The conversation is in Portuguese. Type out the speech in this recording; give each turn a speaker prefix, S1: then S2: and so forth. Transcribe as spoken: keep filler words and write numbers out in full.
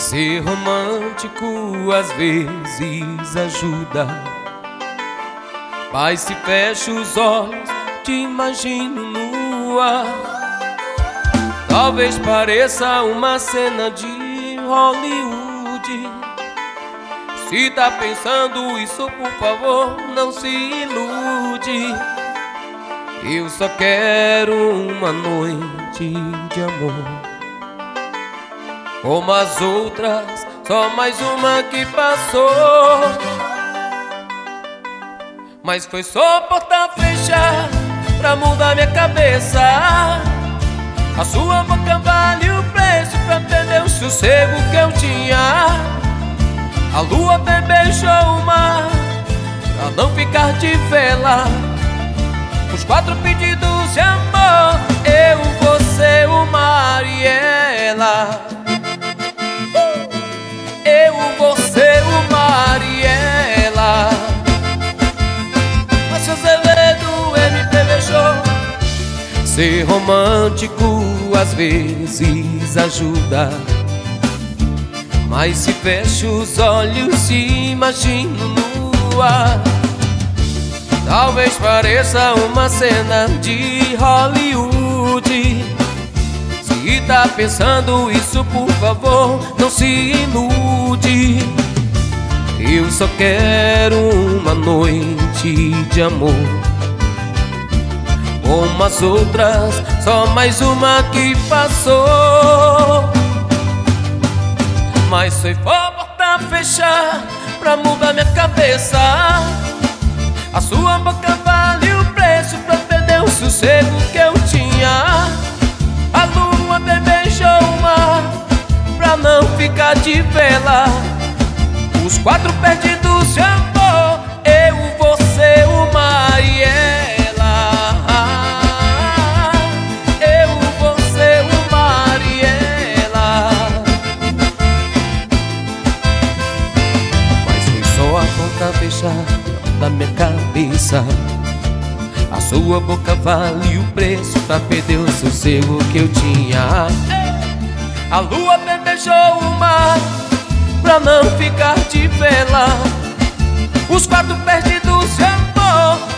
S1: Ser romântico às vezes ajuda, mas se fecha os olhos, te imagino nua. Talvez pareça uma cena de Hollywood. Se tá pensando isso, por favor, não se ilude. Eu só quero uma noite de amor como as outras, só mais uma que passou. Mas foi só porta fechar pra mudar minha cabeça. A sua boca vale o preço pra perder o sossego que eu tinha. A lua até beijou o mar pra não ficar de vela. Os quatro pedidos de amor, eu, você, o mar e ela. Eu, você, o mar e ela. Márcio Azevedo, M P B Show. Ser romântico às vezes ajuda, mas se fecha os olhos, te imagino nua. Talvez pareça uma cena de Hollywood. Se tá pensando isso, por favor, não se ilude. Eu só quero uma noite de amor como as outras, só mais uma que passou. Mas foi porta fechar pra mudar minha cabeça. A sua boca vale o preço pra perder o sossego que eu tinha. A lua até beijou o mar pra não ficar de vela. Os quatro perdidos de amor, eu, você, o mar e ela. Eu, você, o mar e ela. Mas foi só a porta fechar da minha cabeça. A sua boca vale o preço pra perder o sossego que eu tinha. A lua até beijou o mar pra não ficar de vela. Os quatro perdidos de amor,